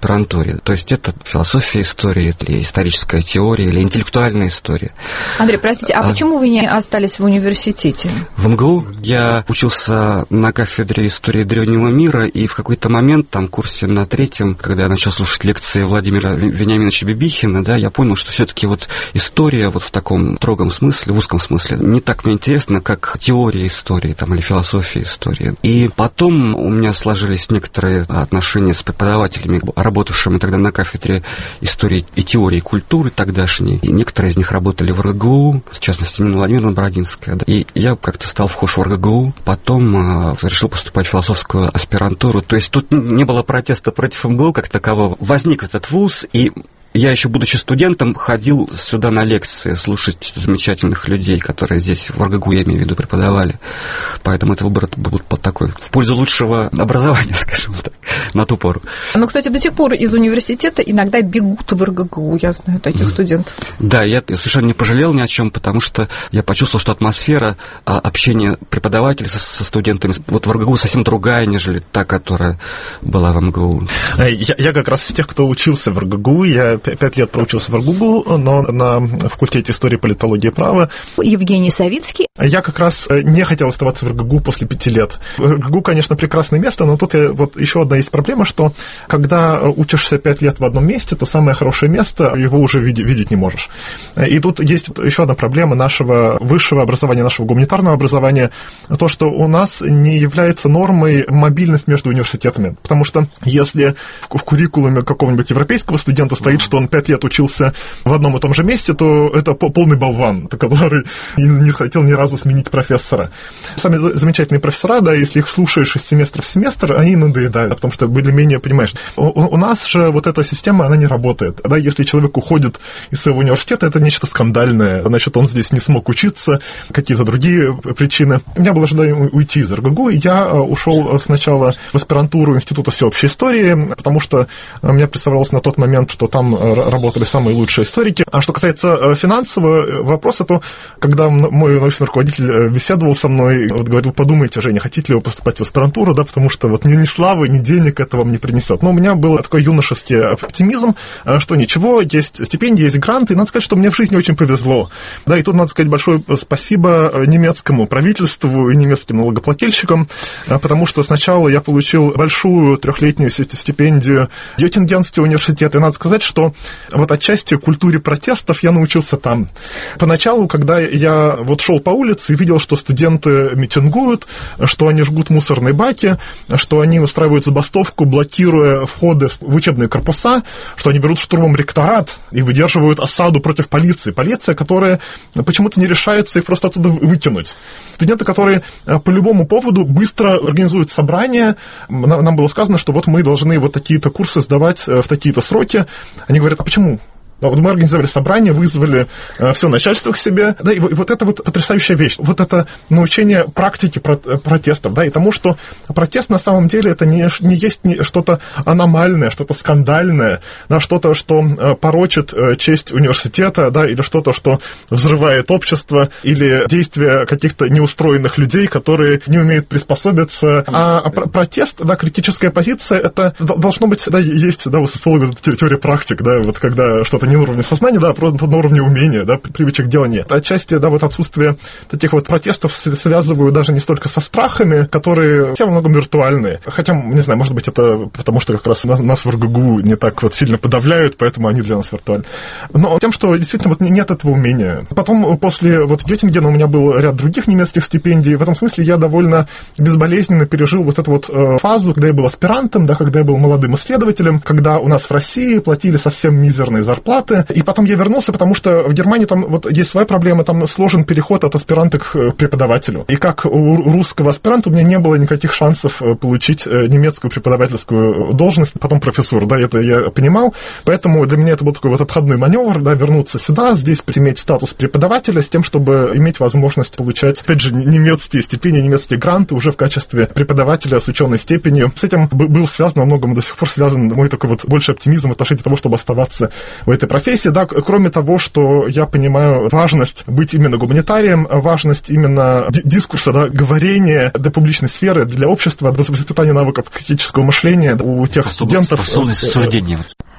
истории. То есть это философия истории, или историческая теория, или интеллектуальная история. Андрей, простите, а почему вы не остались в университете? В МГУ я учился на кафедре истории древнего мира, и в какой-то момент, там, в курсе на 3-м, когда я начал слушать лекции Владимира Вениаминовича Бибихина, да, я понял, что все-таки вот история вот в таком строгом смысле, в узком смысле, не так мне интересно, как теория истории там, или философия истории. И потом у меня сложились некоторые отношения с преподавателями, работавшими тогда на кафедре истории и теории культуры тогдашней. И некоторые из них работали в РГГУ, в частности, Нина Владимировна Бородинская. Да. И я как-то стал вхож в РГГУ, потом решил поступать в философскую аспирантуру. То есть тут не было протеста против МГУ как такового. Возник этот вуз, и я еще, будучи студентом, ходил сюда на лекции, слушать замечательных людей, которые здесь в РГГУ, я имею в виду, преподавали. Поэтому это выбор был такой, в пользу лучшего образования, скажем так, на ту пору. Ну, кстати, до сих пор из университета иногда бегут в РГГУ, я знаю таких студентов. Да, я совершенно не пожалел ни о чем, потому что я почувствовал, что атмосфера общения преподавателей со студентами вот в РГГУ совсем другая, нежели та, которая была в МГУ. Я как раз из тех, кто учился в РГГУ, я 5 лет проучился в РГГУ, но на факультете истории, политологии и права. Евгений Савицкий. Я как раз не хотел оставаться в РГГУ после 5 лет. РГГУ, конечно, прекрасное место, но тут вот еще одна есть проблема, что когда учишься 5 лет в одном месте, то самое хорошее место, его уже видеть не можешь. И тут есть еще одна проблема нашего высшего образования, нашего гуманитарного образования, то, что у нас не является нормой мобильность между университетами. Потому что если в куррикулуме какого-нибудь европейского студента стоит, что он 5 лет учился в одном и том же месте, то это полный болван, который не хотел ни разу сменить профессора. Сами замечательные профессора, да, если их слушаешь из семестра в семестр, они надоедают, потому что более-менее понимаешь. У нас же вот эта система, она не работает. Да, если человек уходит из своего университета, это нечто скандальное, значит, он здесь не смог учиться, какие-то другие причины. У меня было желание уйти из РГГУ, и я ушел сначала в аспирантуру Института всеобщей истории, потому что мне представлялось на тот момент, что там работали самые лучшие историки. А что касается финансового вопроса, то когда мой научный руководитель беседовал со мной, вот говорил, подумайте, Женя, хотите ли вы поступать в аспирантуру, да, потому что вот ни славы, ни денег это вам не принесет. Но у меня был такой юношеский оптимизм, что ничего, есть стипендии, есть гранты, и надо сказать, что мне в жизни очень повезло. Да, и тут надо сказать большое спасибо немецкому правительству и немецким налогоплательщикам, потому что сначала я получил большую 3-летнюю стипендию Геттингенского университета, и надо сказать, что вот отчасти культуре протестов я научился там. Поначалу, когда я вот шел по улице и видел, что студенты митингуют, что они жгут мусорные баки, что они устраивают забастовку, блокируя входы в учебные корпуса, что они берут штурмом ректорат и выдерживают осаду против полиции. Полиция, которая почему-то не решается их просто оттуда выкинуть. Студенты, которые по любому поводу быстро организуют собрания. Нам было сказано, что вот мы должны вот такие-то курсы сдавать в такие-то сроки. Они говорят, а почему? Вот мы организовали собрание, вызвали все начальство к себе, да, и вот это вот потрясающая вещь, вот это научение практике протестов, да, и тому, что протест на самом деле это не есть что-то аномальное, что-то скандальное, да, что-то, что порочит честь университета, да, или что-то, что взрывает общество, или действия каких-то неустроенных людей, которые не умеют приспособиться. А протест, да, критическая позиция, это должно быть, да, есть, да, у социологов теория практик, да, вот когда что-то не на уровне сознания, да, а просто на уровне умения, да, привычек к деланию. Отчасти, да, вот отсутствие таких вот протестов связываю даже не столько со страхами, которые все во многом виртуальные. Хотя, не знаю, может быть, это потому, что как раз нас в РГГУ не так вот сильно подавляют, поэтому они для нас виртуальны. Но тем, что действительно вот нет этого умения. Потом, после вот Геттингена у меня был ряд других немецких стипендий. В этом смысле я довольно безболезненно пережил вот эту вот фазу, когда я был аспирантом, да, когда я был молодым исследователем, когда у нас в России платили совсем мизерные зарплаты. И потом я вернулся, потому что в Германии там вот есть своя проблема, там сложен переход от аспиранта к преподавателю. И как у русского аспиранта у меня не было никаких шансов получить немецкую преподавательскую должность, потом профессуру, да, это я понимал. Поэтому для меня это был такой вот обходной маневр, да, вернуться сюда, здесь иметь статус преподавателя с тем, чтобы иметь возможность получать, опять же, немецкие стипендии, немецкие гранты уже в качестве преподавателя с ученой степенью. С этим был связан во многом, до сих пор связан мой такой вот больше оптимизм в отношении того, чтобы оставаться в этой профессии, да, кроме того, что я понимаю важность быть именно гуманитарием, важность именно дискурса, да, говорения для публичной сферы, для общества, воспитания навыков критического мышления у тех студентов. Способность суждения.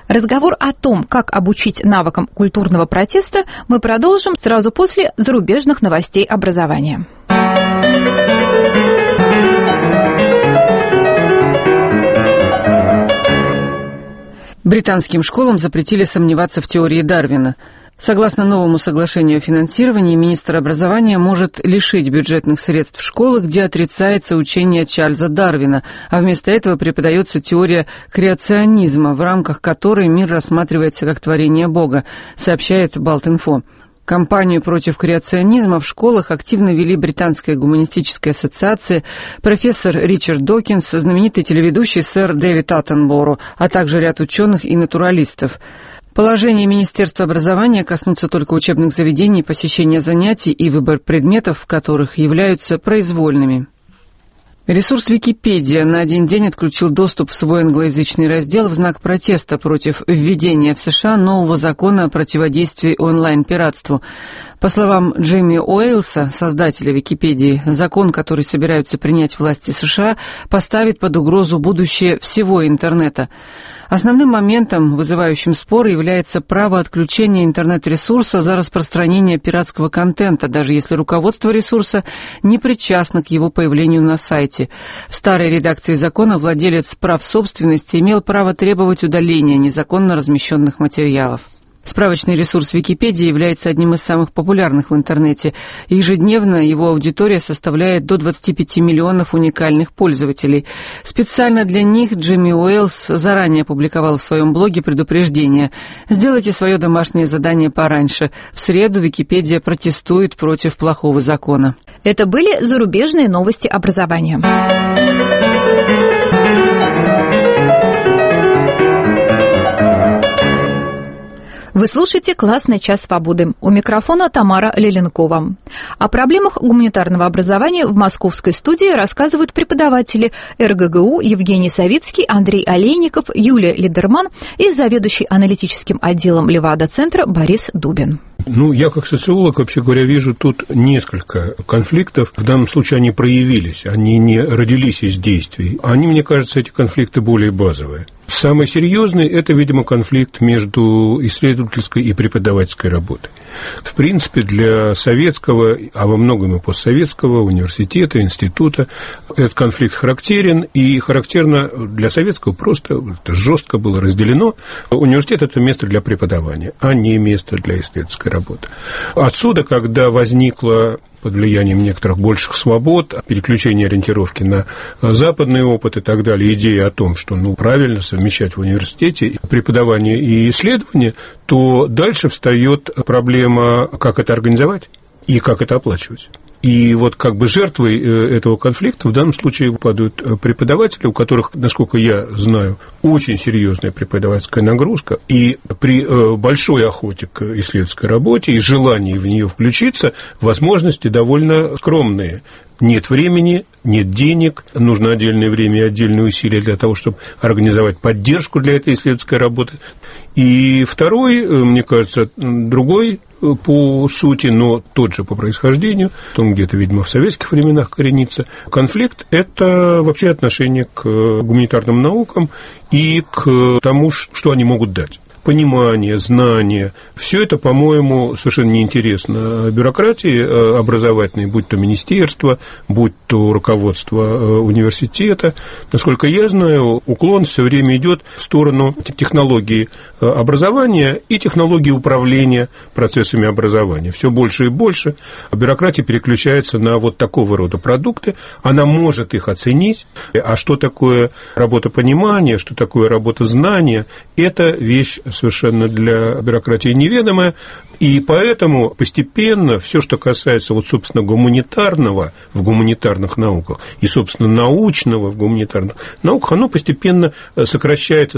Разговор о том, как обучить навыкам культурного протеста, мы продолжим сразу после зарубежных новостей образования. Британским школам запретили сомневаться в теории Дарвина. Согласно новому соглашению о финансировании, министр образования может лишить бюджетных средств школы, где отрицается учение Чарльза Дарвина, а вместо этого преподается теория креационизма, в рамках которой мир рассматривается как творение Бога, сообщает Балт-Инфо. Кампанию против креационизма в школах активно вели Британская гуманистическая ассоциация, профессор Ричард Докинс, знаменитый телеведущий сэр Дэвид Аттенборо, а также ряд ученых и натуралистов. Положения Министерства образования коснутся только учебных заведений, посещения занятий и выбор предметов, в которых являются произвольными. Ресурс Википедия на один день отключил доступ в свой англоязычный раздел в знак протеста против введения в США нового закона о противодействии онлайн-пиратству. По словам Джимми Уэйлса, создателя Википедии, закон, который собираются принять власти США, поставит под угрозу будущее всего интернета. Основным моментом, вызывающим споры, является право отключения интернет-ресурса за распространение пиратского контента, даже если руководство ресурса не причастно к его появлению на сайте. В старой редакции закона владелец прав собственности имел право требовать удаления незаконно размещенных материалов. Справочный ресурс Википедии является одним из самых популярных в интернете. Ежедневно его аудитория составляет до 25 миллионов уникальных пользователей. Специально для них Джимми Уэйлс заранее опубликовал в своем блоге предупреждение: сделайте свое домашнее задание пораньше. В среду Википедия протестует против плохого закона. Это были зарубежные новости образования. Вы слушаете «Классный час свободы». У микрофона Тамара Леленкова. О проблемах гуманитарного образования в московской студии рассказывают преподаватели РГГУ Евгений Савицкий, Андрей Олейников, Юлия Лидерман и заведующий аналитическим отделом Левада-центра Борис Дубин. Я как социолог, вообще говоря, вижу тут несколько конфликтов. В данном случае они проявились, они не родились из действий. Они, мне кажется, эти конфликты более базовые. Самый серьезный – это, видимо, конфликт между исследовательской и преподавательской работой. В принципе, для советского, а во многом и постсоветского университета, института этот конфликт характерен, и характерно для советского просто это жестко было разделено. Университет – это место для преподавания, а не место для исследовательской работы. Отсюда, когда возникла под влиянием некоторых больших свобод, переключение ориентировки на западный опыт и так далее, идея о том, что правильно совмещать в университете преподавание и исследование, то дальше встает проблема, как это организовать и как это оплачивать. И жертвой этого конфликта в данном случае падают преподаватели, у которых, насколько я знаю, очень серьезная преподавательская нагрузка, и при большой охоте к исследовательской работе и желании в нее включиться, возможности довольно скромные. Нет времени, нет денег, нужно отдельное время и отдельные усилия для того, чтобы организовать поддержку для этой исследовательской работы. И второй, мне кажется, другой по сути, но тот же по происхождению, он где-то, видимо, в советских временах коренится. Конфликт – это вообще отношение к гуманитарным наукам и к тому, что они могут дать. Понимание, знание, все это, по-моему, совершенно неинтересно бюрократии образовательной, будь то министерство, будь то руководство университета. Насколько я знаю, уклон все время идет в сторону технологии образования и технологии управления процессами образования. Все больше и больше бюрократия переключается на такого рода продукты, она может их оценить, а что такое работа понимания, что такое работа знания, это вещь совершенно для бюрократии неведомая, и поэтому постепенно все, что касается, собственно, гуманитарного в гуманитарных науках и, собственно, научного в гуманитарных науках, оно постепенно сокращается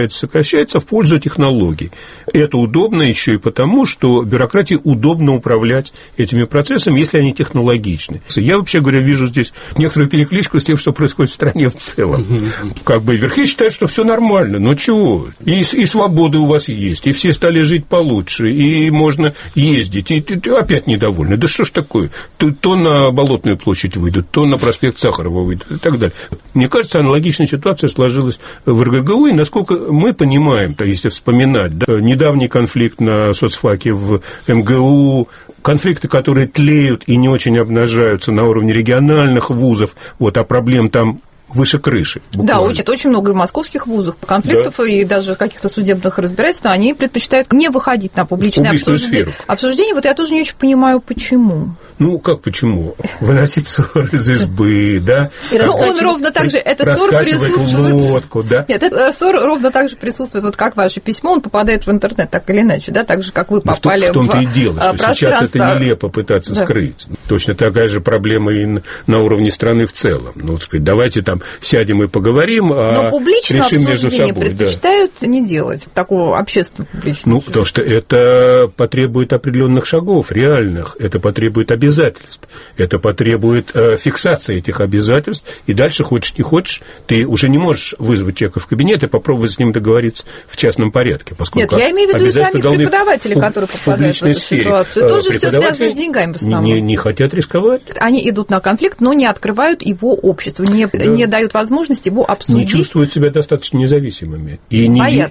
в пользу технологий. Это удобно еще и потому, что бюрократии удобно управлять этими процессами, если они технологичны. Я, вообще говоря, вижу здесь некоторую перекличку с тем, что происходит в стране в целом. Верхи считают, что все нормально, но чего? И свободы у вас есть, и все стали жить получше, и можно ездить, и ты опять недовольны. Да что ж такое? То на Болотную площадь выйдут, то на проспект Сахарова выйдут и так далее. Мне кажется, аналогичная ситуация сложилась в РГГУ, и насколько мы понимаем, то если вспоминать, да, недавний конфликт на соцфаке в МГУ, конфликты, которые тлеют и не очень обнажаются на уровне региональных вузов, вот, а проблем там выше крыши. Буквально. Да, очень много и московских вузов конфликтов, да. И даже каких-то судебных разбирательств, но они предпочитают не выходить на публичное обсуждение. Вот я тоже не очень понимаю, почему. Ну, как почему? Выносить ссор из избы, да? Ну, он ровно так же, этот ссор присутствует. Лодку, да? Нет, этот ссор ровно так же присутствует, вот как ваше письмо, он попадает в интернет, так или иначе, да, так же, как вы попали в пространство. В том-то и дело, что сейчас это нелепо пытаться скрыть. Точно такая же проблема и на уровне страны в целом. Ну, так сказать, давайте там сядем и поговорим, а решим между собой. Но предпочитают не делать такого общественного публичного. Ну, потому что это потребует определенных шагов, реальных, это потребует обязательств, это потребует фиксации этих обязательств, и дальше, хочешь не хочешь, ты уже не можешь вызвать человека в кабинет и попробовать с ним договориться в частном порядке, поскольку нет, я имею в виду и самих преподавателей, которые попадают в эту ситуацию. Тоже все связано с деньгами в основном. Не хотят рисковать. Они идут на конфликт, но не открывают его обществу, не дают возможность его обсудить. Не чувствуют себя достаточно независимыми. И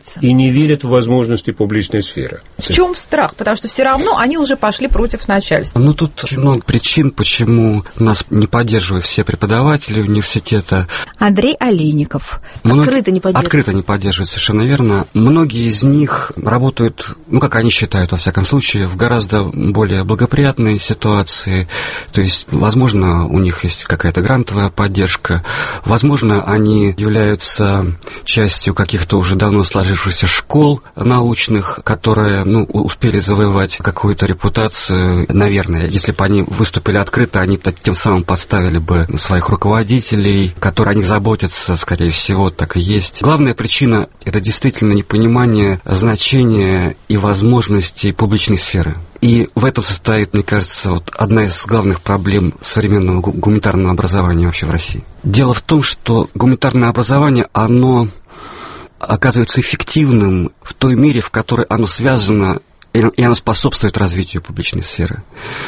не верят в возможности публичной сферы. В чем страх? Потому что все равно они уже пошли против начальства. Ну, тут очень много причин, почему нас не поддерживают все преподаватели университета. Андрей Олейников. Открыто не поддерживают. Открыто не поддерживают, совершенно верно. Многие из них работают, ну, как они считают, во всяком случае, в гораздо более благоприятной ситуации. То есть, возможно, у них есть какая-то грантовая поддержка, возможно, они являются частью каких-то уже давно сложившихся школ научных, которые, ну, успели завоевать какую-то репутацию. Наверное, если бы они выступили открыто, они тем самым подставили бы своих руководителей, которые о них заботятся, скорее всего, так и есть. Главная причина – это действительно непонимание значения и возможностей публичной сферы. И в этом состоит, мне кажется, вот одна из главных проблем современного гуманитарного образования вообще в России. Дело в том, что гуманитарное образование, оно оказывается эффективным в той мере, в которой оно связано и оно способствует развитию публичной сферы.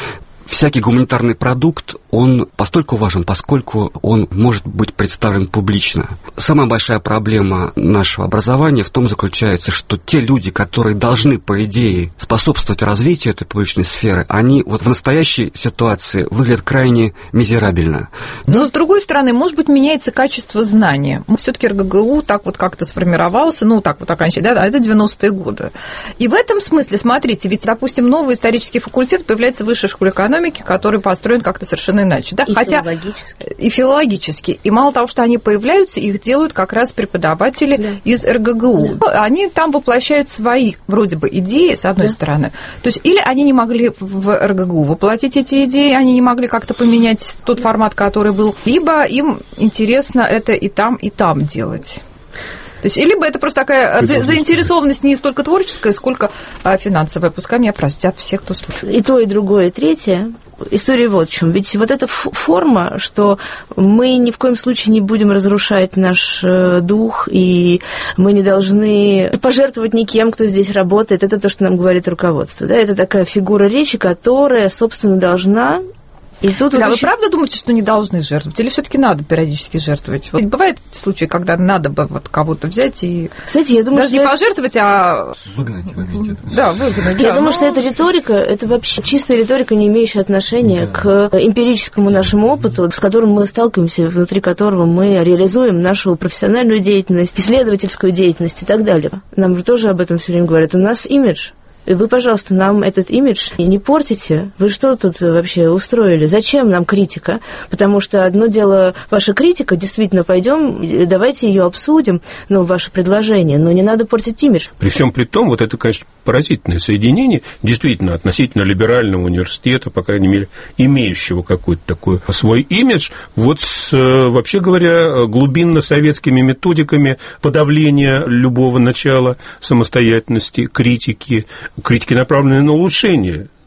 Всякий гуманитарный продукт, он постольку важен, поскольку он может быть представлен публично. Самая большая проблема нашего образования в том заключается, что те люди, которые должны, по идее, способствовать развитию этой публичной сферы, они вот в настоящей ситуации выглядят крайне мизерабельно. Но, с другой стороны, может быть, меняется качество знания. Все-таки РГГУ так вот как-то сформировался, ну, так вот окончательно, да, это 90-е годы. И в этом смысле, смотрите, ведь, допустим, новый исторический факультет появляется в Высшей школе экономики, который построен как-то совершенно иначе. Да? И филологически. И мало того, что они появляются, их делают как раз преподаватели из РГГУ. Да. Они там воплощают свои, вроде бы, идеи, с одной стороны. То есть, или они не могли в РГГУ воплотить эти идеи, они не могли как-то поменять тот формат, который был, либо им интересно это и там делать. То есть, либо это просто такая заинтересованность не столько творческая, сколько финансовая. Пускай меня простят все, кто слушает. И то, и другое, и третье. История вот в чем. Ведь вот эта форма, что мы ни в коем случае не будем разрушать наш дух, и мы не должны пожертвовать никем, кто здесь работает, это то, что нам говорит руководство. Да? Это такая фигура речи, которая, собственно, должна... И тут вы правда думаете, что не должны жертвовать? Или все-таки надо периодически жертвовать? Вот бывают случаи, когда надо бы вот кого-то взять и кстати, я думаю, даже не пожертвовать, а выгнать. Да, выгнать. Я думаю, что эта риторика, это вообще чистая риторика, не имеющая отношения к эмпирическому нашему опыту, с которым мы сталкиваемся, внутри которого мы реализуем нашу профессиональную деятельность, исследовательскую деятельность и так далее. Нам же тоже об этом все время говорят. У нас имидж. И вы, пожалуйста, нам этот имидж не портите. Вы что тут вообще устроили? Зачем нам критика? Потому что одно дело ваша критика, действительно, пойдем, давайте ее обсудим, ваше предложение, но не надо портить имидж. При всем при том, вот это, конечно, поразительное соединение, действительно, относительно либерального университета, по крайней мере, имеющего какой-то такой свой имидж, вот с, вообще говоря, глубинно-советскими методиками подавления любого начала самостоятельности, критики, направленные на улучшение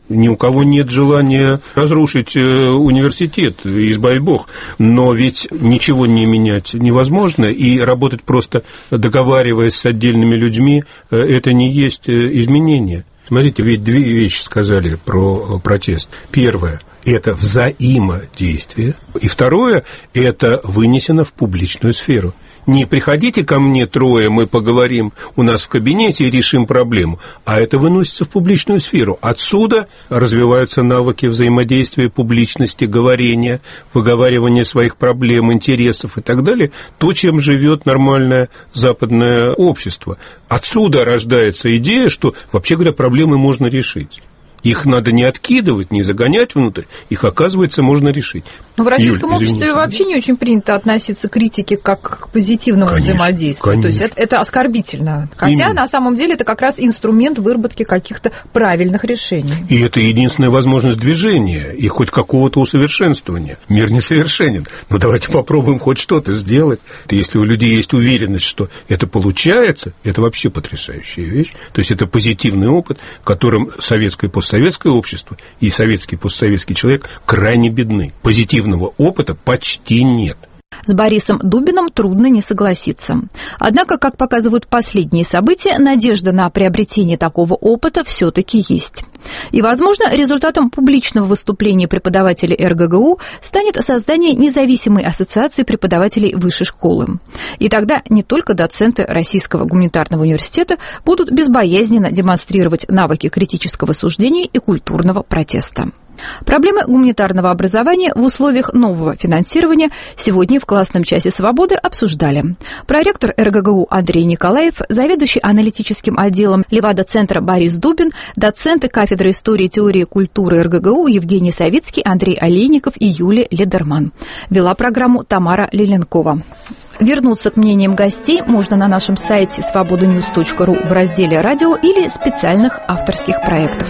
Ни у кого нет желания разрушить университет, избави бог. Но ведь ничего не менять невозможно, и работать просто договариваясь с отдельными людьми, это не есть изменение. Смотрите, ведь две вещи сказали про протест. Первое – это взаимодействие, и второе – это вынесено в публичную сферу. Не приходите ко мне трое, мы поговорим у нас в кабинете и решим проблему, а это выносится в публичную сферу. Отсюда развиваются навыки взаимодействия, публичности, говорения, выговаривания своих проблем, интересов и так далее. То, чем живет нормальное западное общество. Отсюда рождается идея, что, вообще говоря, проблемы можно решить. Их надо не откидывать, не загонять внутрь, их, оказывается, можно решить. Но в российском обществе вообще не очень принято относиться к критике как к позитивному взаимодействию. Конечно. То есть это оскорбительно. Хотя на самом деле это как раз инструмент выработки каких-то правильных решений. И это единственная возможность движения и хоть какого-то усовершенствования. Мир несовершенен, но давайте попробуем хоть что-то сделать. Если у людей есть уверенность, что это получается, это вообще потрясающая вещь. То есть это позитивный опыт, которым советское и постсоветское общество и советский и постсоветский человек крайне бедны. Позитивного опыта почти нет. С Борисом Дубиным трудно не согласиться. Однако, как показывают последние события, надежда на приобретение такого опыта все-таки есть. И, возможно, результатом публичного выступления преподавателей РГГУ станет создание независимой ассоциации преподавателей высшей школы. И тогда не только доценты Российского гуманитарного университета будут безбоязненно демонстрировать навыки критического суждения и культурного протеста. Проблемы гуманитарного образования в условиях нового финансирования сегодня в классном часе «Свободы» обсуждали. Проректор РГГУ Андрей Николаев, заведующий аналитическим отделом Левада-центра Борис Дубин, доценты кафедры истории и теории культуры РГГУ Евгений Савицкий, Андрей Олейников и Юлия Ледерман. Вела программу Тамара Лиленкова. Вернуться к мнениям гостей можно на нашем сайте svobodanews.ru в разделе «Радио» или специальных авторских проектов.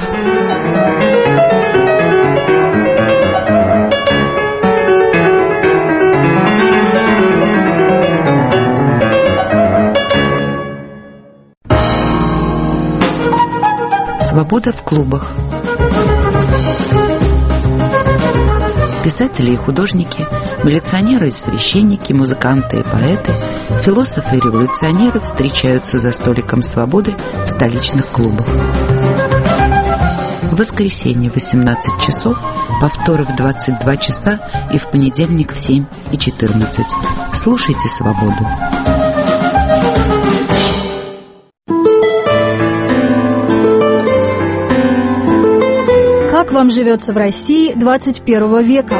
Свобода в клубах. Писатели и художники, милиционеры и священники, музыканты и поэты, философы и революционеры встречаются за столиком свободы в столичных клубах. В воскресенье в 18 часов, повторы в 22 часа и в понедельник в 7 и 14. Слушайте «Свободу». Как вам живется в России 21 века?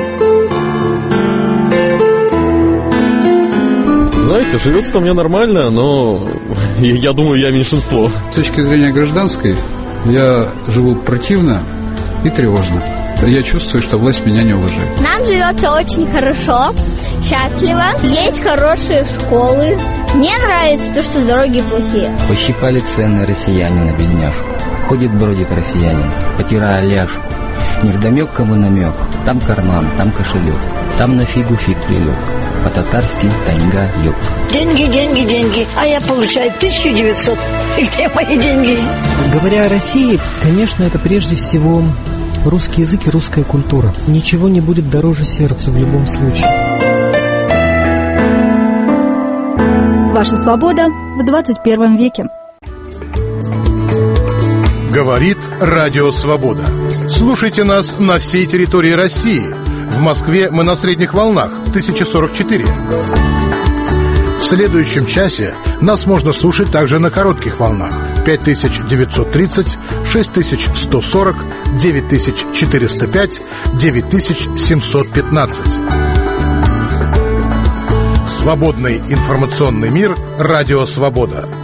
Знаете, живется-то мне нормально, но я думаю, я меньшинство. С точки зрения гражданской, я живу противно и тревожно. Я чувствую, что власть меня не уважает. Нам живется очень хорошо, счастливо, есть хорошие школы. Мне нравится то, что дороги плохие. Пощипали цены россияне на бедняжку. Ходит-бродит россиянин, потирая ляжку. Невдомек кому намек, там карман, там кошелек, там на фигу фиг прилег, по-татарски тайга ёк. Деньги, деньги, деньги, а я получаю 1900. Где мои деньги? Говоря о России, конечно, это прежде всего русский язык и русская культура. Ничего не будет дороже сердцу в любом случае. Ваша свобода в 21 веке. Говорит Радио Свобода. Слушайте нас на всей территории России. В Москве мы на средних волнах 1044. В следующем часе нас можно слушать также на коротких волнах 5930, 6140, 9405, 9715. Свободный информационный мир. Радио Свобода.